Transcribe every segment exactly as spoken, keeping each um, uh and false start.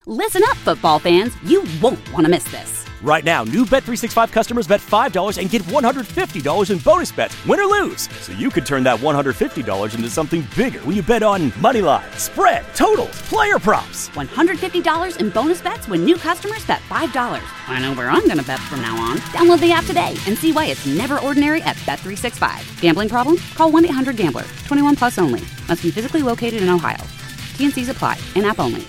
Listen up, football fans. You won't want to miss this. Right now, new Bet three sixty-five customers bet five dollars and get one hundred fifty dollars in bonus bets, win or lose. So you could turn that one hundred fifty dollars into something bigger when you bet on money line, spread, totals, player props. one hundred fifty dollars in bonus bets when new customers bet five dollars. I know where I'm going to bet from now on. Download the app today and see why it's never ordinary at Bet three sixty-five. Gambling problem? Call one eight hundred gambler. twenty-one plus only. Must be physically located in Ohio. T N Cs apply. In-app only.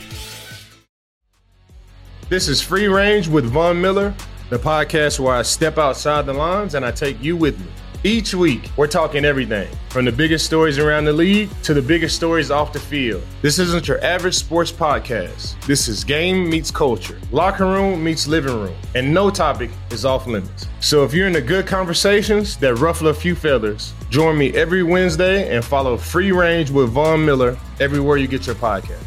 This is Free Range with Von Miller, the podcast where I step outside the lines and I take you with me. Each week, we're talking everything from the biggest stories around the league to the biggest stories off the field. This isn't your average sports podcast. This is game meets culture, locker room meets living room, and no topic is off limits. So if you're into good conversations that ruffle a few feathers, join me every Wednesday and follow Free Range with Von Miller everywhere you get your podcast.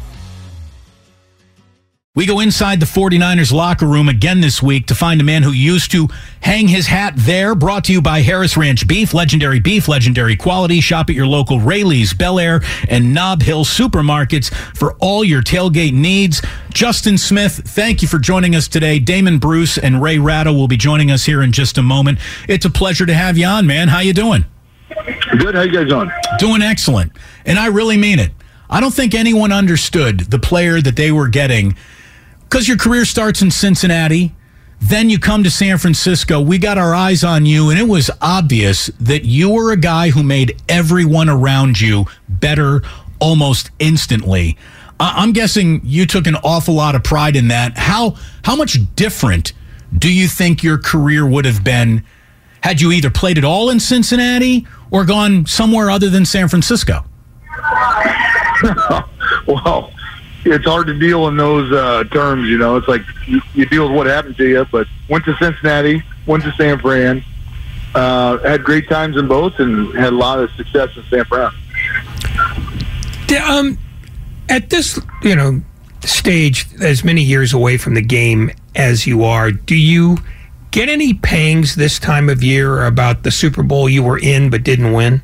We go inside the 49ers locker room again this week to find a man who used to hang his hat there. Brought to you by Harris Ranch Beef, legendary beef, legendary quality. Shop at your local Rayleigh's, Bel Air, and Nob Hill supermarkets for all your tailgate needs. Justin Smith, thank you for joining us today. Damon Bruce and Ray Ratto will be joining us here in just a moment. It's a pleasure to have you on, man. How you doing? Good. How you guys doing? Doing excellent. And I really mean it. I don't think anyone understood the player that they were getting. Because your career starts in Cincinnati, then you come to San Francisco. We got our eyes on you, and it was obvious that you were a guy who made everyone around you better almost instantly. I'm guessing you took an awful lot of pride in that. How how much different do you think your career would have been had you either played it all in Cincinnati or gone somewhere other than San Francisco? Well, it's hard to deal in those uh, terms, you know. It's like you, you deal with what happened to you, but went to Cincinnati, went to San Fran, uh, had great times in both, and had a lot of success in San Fran. Um, at this, you know, stage, as many years away from the game as you are, do you get any pangs this time of year about the Super Bowl you were in but didn't win?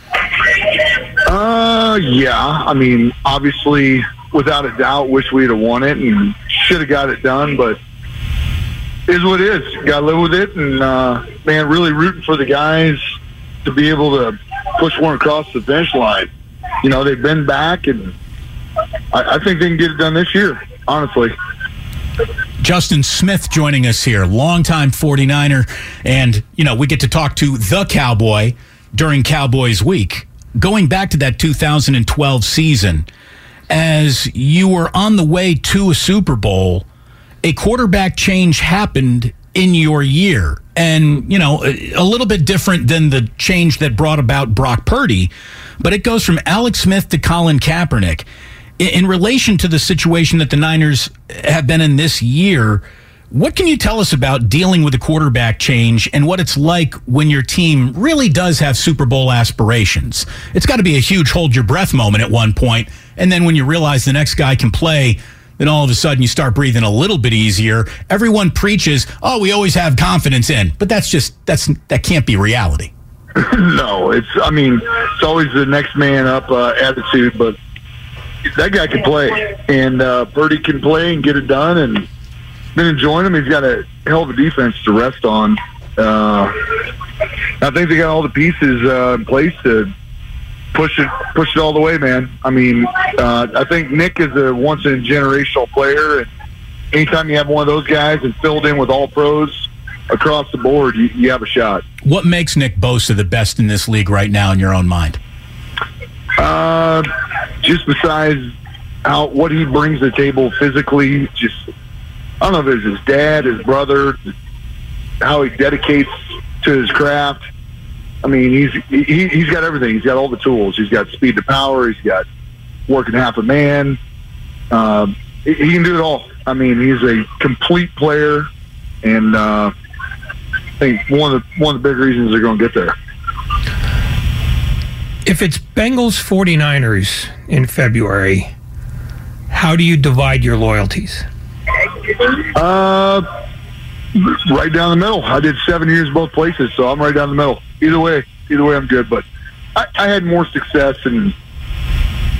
Uh, yeah. I mean, obviously, without a doubt, wish we'd have won it and should have got it done, but it is what it is. Got to live with it, and, uh, man, really rooting for the guys to be able to push one across the finish line. You know, they've been back, and I, I think they can get it done this year, honestly. Justin Smith joining us here, longtime 49er, and, you know, we get to talk to the Cowboy during Cowboys Week. Going back to that two thousand twelve season, as you were on the way to a Super Bowl, a quarterback change happened in your year. And, you know, a, a little bit different than the change that brought about Brock Purdy, but it goes from Alex Smith to Colin Kaepernick. In, in relation to the situation that the Niners have been in this year, what can you tell us about dealing with a quarterback change and what it's like when your team really does have Super Bowl aspirations? It's got to be a huge hold your breath moment at one point. And then when you realize the next guy can play, then all of a sudden you start breathing a little bit easier. Everyone preaches, oh, we always have confidence in. But that's just, that's that can't be reality. No, it's, I mean, it's always the next man up uh, attitude. But that guy can play. And uh, Purdy can play and get it done. And been enjoying him. He's got a hell of a defense to rest on. Uh, I think they got all the pieces uh, in place to push it, push it all the way, man. I mean, uh, I think Nick is a once in a generational player, and anytime you have one of those guys and filled in with all pros across the board, you, you have a shot. What makes Nick Bosa the best in this league right now, in your own mind? Uh, just besides how what he brings to the table physically, just. I don't know if it's his dad, his brother, how he dedicates to his craft. I mean, he's he, he's got everything. He's got all the tools. He's got speed to power. He's got working half a man. Um, he, he can do it all. I mean, he's a complete player, and uh, I think one of the one of the big reasons they're going to get there. If it's Bengals 49ers in February, how do you divide your loyalties? Uh, right down the middle. I did seven years both places, so I'm right down the middle. Either way, either way, I'm good. But I, I had more success in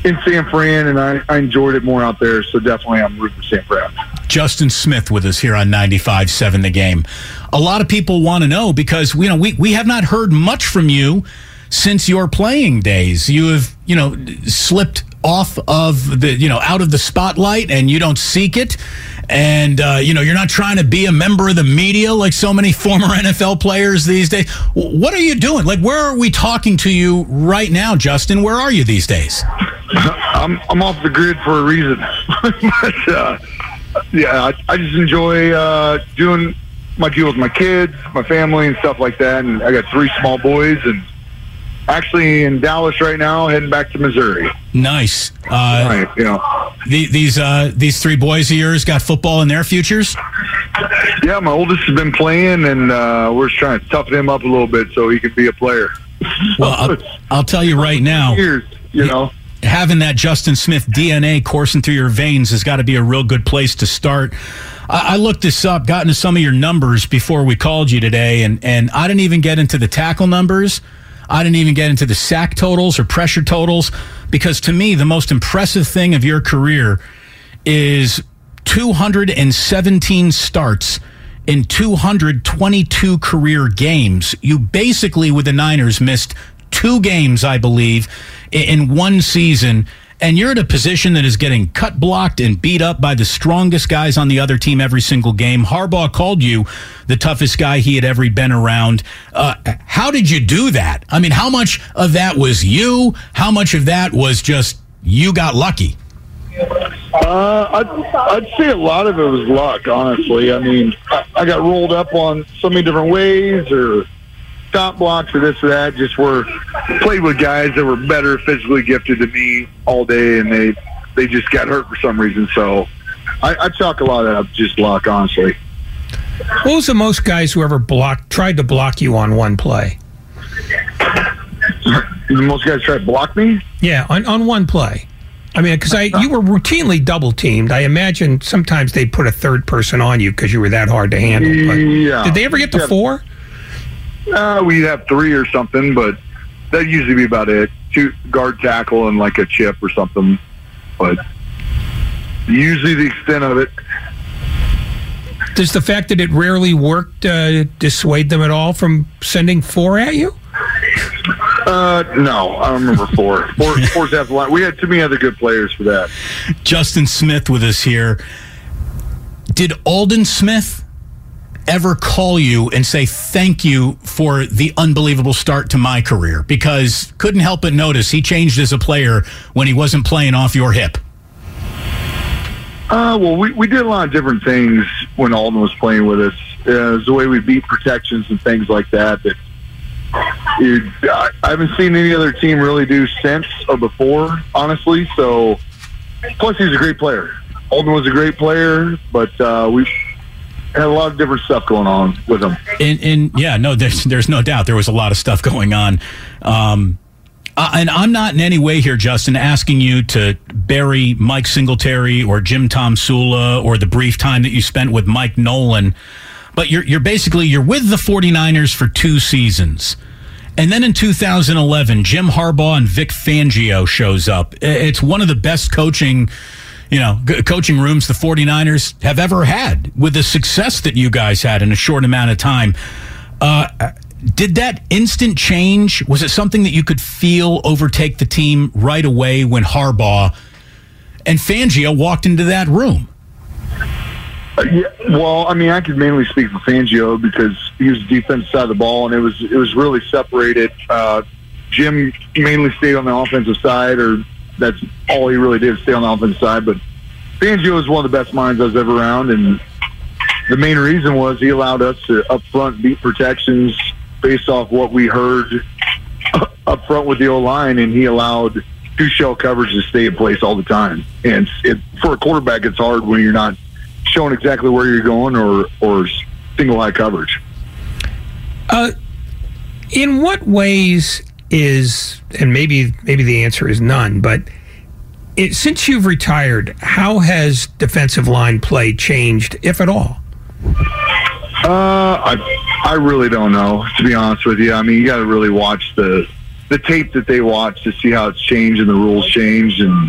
in San Fran, and I, I enjoyed it more out there. So definitely, I'm rooting for San Fran. Justin Smith with us here on ninety-five seven The Game. A lot of people want to know because you know we we have not heard much from you since your playing days. You have you know slipped off of the you know out of the spotlight, and you don't seek it. And, uh, you know, you're not trying to be a member of the media like so many former N F L players these days. What are you doing? Like, where are we talking to you right now, Justin? Where are you these days? I'm I'm off the grid for a reason. but, uh, yeah, I, I just enjoy uh, doing my deal with my kids, my family, and stuff like that. And I got three small boys, and actually in Dallas right now, heading back to Missouri. Nice. Uh, right, you know. The, these uh, these three boys of yours got football in their futures? Yeah, my oldest has been playing, and uh, we're just trying to toughen him up a little bit so he can be a player. Well, I'll, I'll tell you right now, years, you know, having that Justin Smith D N A coursing through your veins has got to be a real good place to start. I, I looked this up, got into some of your numbers before we called you today, and, and I didn't even get into the tackle numbers. I didn't even get into the sack totals or pressure totals, because to me, the most impressive thing of your career is two hundred seventeen starts in two hundred twenty-two career games. You basically, with the Niners, missed two games, I believe, in one season. And you're at a position that is getting cut, blocked, and beat up by the strongest guys on the other team every single game. Harbaugh called you the toughest guy he had ever been around. Uh, how did you do that? I mean, how much of that was you? How much of that was just you got lucky? Uh, I'd, I'd say a lot of it was luck, honestly. I mean, I, I got rolled up on so many different ways, or stop blocks or this or that, just were played with guys that were better physically gifted than me all day, and they they just got hurt for some reason. So I, I chalk a lot of that up just luck, honestly. What was the most guys who ever blocked tried to block you on one play? The most guys tried to block me? Yeah, on, on one play. I mean, because I you were routinely double teamed. I imagine sometimes they put a third person on you because you were that hard to handle. But yeah. Did they ever get to yeah. four? Uh, we'd have three or something, but that'd usually be about it. Two guard tackle and like a chip or something. But usually the extent of it. Does the fact that it rarely worked uh, dissuade them at all from sending four at you? Uh, no, I don't remember four. Four four's half the line. We had too many other good players for that. Justin Smith with us here. Did Aldon Smith ever call you and say thank you for the unbelievable start to my career? Because couldn't help but notice he changed as a player when he wasn't playing off your hip. Uh, well, we, we did a lot of different things when Aldon was playing with us. Uh, the way we beat protections and things like that that it, I haven't seen any other team really do since or before, honestly. So, plus he's a great player. Aldon was a great player, but uh, we had a lot of different stuff going on with him. And, and yeah, no, there's there's no doubt there was a lot of stuff going on. Um, uh, and I'm not in any way here, Justin, asking you to bury Mike Singletary or Jim Tomsula or the brief time that you spent with Mike Nolan. But you're you're basically you're with the 49ers for two seasons. And then in two thousand eleven, Jim Harbaugh and Vic Fangio shows up. It's one of the best coaching you know, coaching rooms the 49ers have ever had, with the success that you guys had in a short amount of time. Uh, did that instant change, was it something that you could feel overtake the team right away when Harbaugh and Fangio walked into that room? Uh, yeah, well, I mean, I could mainly speak for Fangio because he was defensive side of the ball, and it was it was really separated. Uh, Jim mainly stayed on the offensive side, or that's all he really did, stay on the offensive side. But Fangio is one of the best minds I was ever around, and the main reason was he allowed us to up front beat protections based off what we heard up front with the O-line, and he allowed two shell coverage to stay in place all the time. And it, for a quarterback, it's hard when you're not showing exactly where you're going or, or single high coverage. Uh, in what ways is, and maybe maybe the answer is none, but it, since you've retired, how has defensive line play changed, if at all? Uh, I I really don't know, to be honest with you. I mean, you got to really watch the the tape that they watch to see how it's changed and the rules changed, and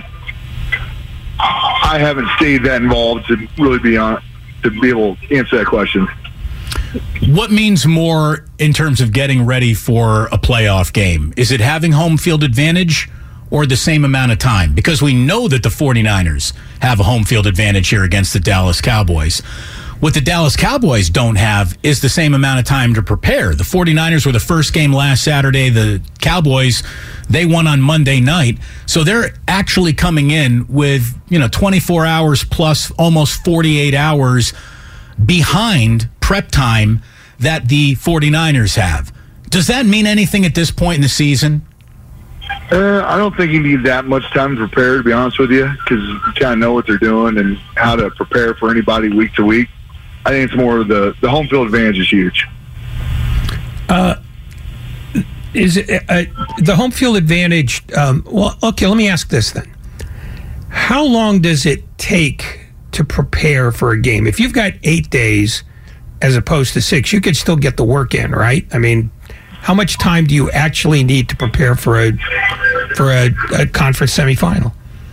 I haven't stayed that involved to really be on to be able to answer that question. What means more in terms of getting ready for a playoff game? Is it having home field advantage or the same amount of time? Because we know that the 49ers have a home field advantage here against the Dallas Cowboys. What the Dallas Cowboys don't have is the same amount of time to prepare. The 49ers were the first game last Saturday. The Cowboys, they won on Monday night. So they're actually coming in with, you know, twenty-four hours plus almost forty-eight hours behind prep time that the 49ers have. Does that mean anything at this point in the season? Uh, I don't think you need that much time to prepare, to be honest with you, because you kind of know what they're doing and how to prepare for anybody week to week. I think it's more of the, the home field advantage is huge. Uh, is it, uh, the home field advantage, um, well, okay, let me ask this then. How long does it take to prepare for a game? If you've got eight days as opposed to six, you could still get the work in, right? I mean, how much time do you actually need to prepare for a for a, a conference semifinal?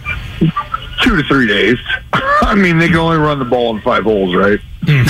Two to three days. I mean, they can only run the ball in five holes, right? Mm.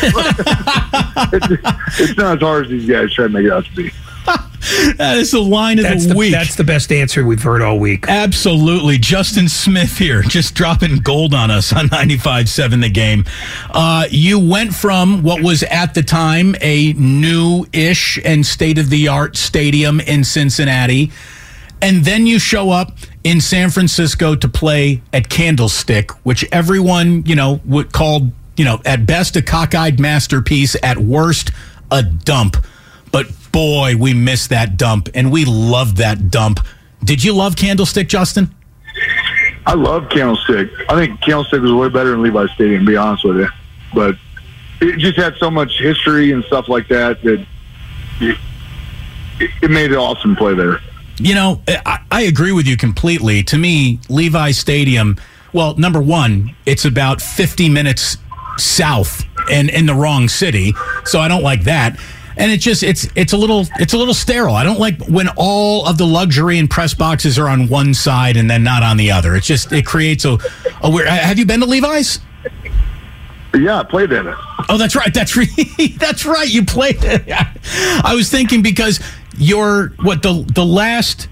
So, it's, it's not as hard as these guys try to make it out to be. That is the line of that's the, the week. That's the best answer we've heard all week. Absolutely. Justin Smith here, just dropping gold on us on ninety-five point seven The Game. Uh, you went from what was at the time a new-ish and state-of-the-art stadium in Cincinnati, and then you show up in San Francisco to play at Candlestick, which everyone, you know, would call, you know, at best a cockeyed masterpiece, at worst a dump. But boy, we missed that dump, and we loved that dump. Did you love Candlestick, Justin? I love Candlestick. I think Candlestick was way better than Levi's Stadium, to be honest with you. But it just had so much history and stuff like that that it, it made it awesome to play there. You know, I, I agree with you completely. To me, Levi's Stadium, well, number one, it's about fifty minutes south and in the wrong city, so I don't like that. And it just it's it's a little it's a little sterile. I don't like when all of the luxury and press boxes are on one side and then not on the other. It's just it creates a, a weird. Have you been to Levi's? Yeah, I played in it. Oh, that's right. That's right. That's right. You played it. I was thinking because your what the the last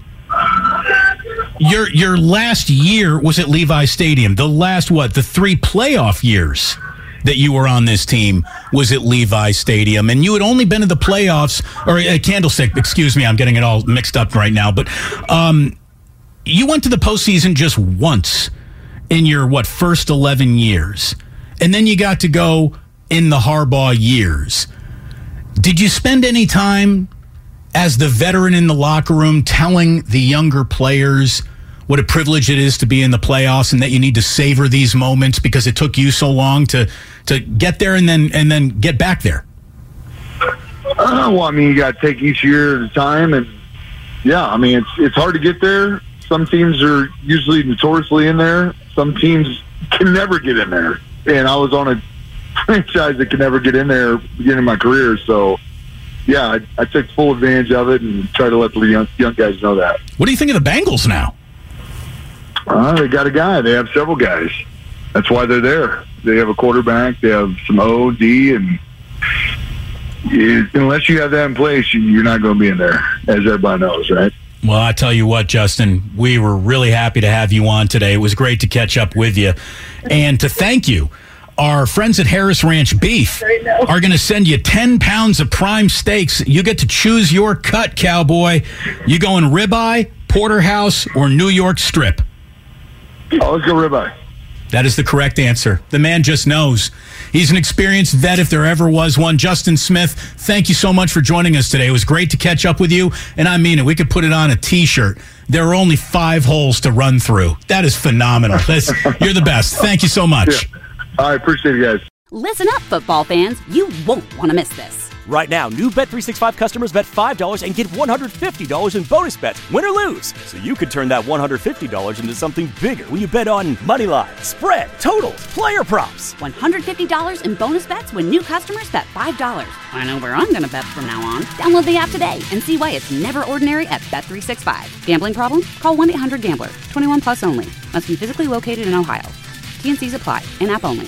your your last year was at Levi's Stadium. The last what the three playoff years that you were on this team was at Levi's Stadium, and you had only been to the playoffs, or uh, Candlestick, excuse me, I'm getting it all mixed up right now, but um, you went to the postseason just once in your, what, first eleven years, and then you got to go in the Harbaugh years. Did you spend any time as the veteran in the locker room telling the younger players what a privilege it is to be in the playoffs and that you need to savor these moments because it took you so long to to get there and then and then get back there? Uh, well, I mean, you got to take each year at a time, and yeah, I mean, it's it's hard to get there. Some teams are usually notoriously in there. Some teams can never get in there, and I was on a franchise that could never get in there beginning of my career, so yeah, I, I took full advantage of it and tried to let the young, young guys know that. What do you think of the Bengals now? Uh, they got a guy. They have several guys. That's why they're there. They have a quarterback. They have some O, D, and it, unless you have that in place, you're not going to be in there, as everybody knows, right? Well, I tell you what, Justin, we were really happy to have you on today. It was great to catch up with you. And to thank you, our friends at Harris Ranch Beef are going to send you ten pounds of prime steaks. You get to choose your cut, cowboy. You going ribeye, porterhouse, or New York strip? Oh, let's go ribeye. That is the correct answer. The man just knows. He's an experienced vet if there ever was one. Justin Smith, thank you so much for joining us today. It was great to catch up with you, and I mean it. We could put it on a T-shirt. There are only five holes to run through. That is phenomenal. That's, you're the best. Thank you so much. Yeah. I appreciate it, guys. Listen up, football fans. You won't want to miss this. Right now, new Bet three sixty-five customers bet five dollars and get one hundred fifty dollars in bonus bets, win or lose. So you could turn that one hundred fifty dollars into something bigger when you bet on money line, spread, totals, player props. one hundred fifty dollars in bonus bets when new customers bet five dollars. I know where I'm going to bet from now on. Download the app today and see why it's never ordinary at Bet three sixty-five. Gambling problem? Call one eight hundred gambler. twenty-one plus only. Must be physically located in Ohio. T N Cs apply. In-app only.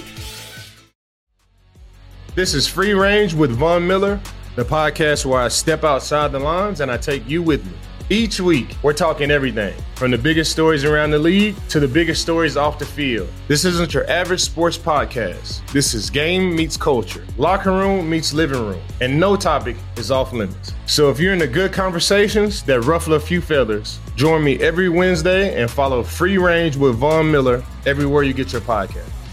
This is Free Range with Von Miller, the podcast where I step outside the lines and I take you with me. Each week, we're talking everything from the biggest stories around the league to the biggest stories off the field. This isn't your average sports podcast. This is game meets culture, locker room meets living room, and no topic is off limits. So if you're into good conversations that ruffle a few feathers, join me every Wednesday and follow Free Range with Von Miller everywhere you get your podcast.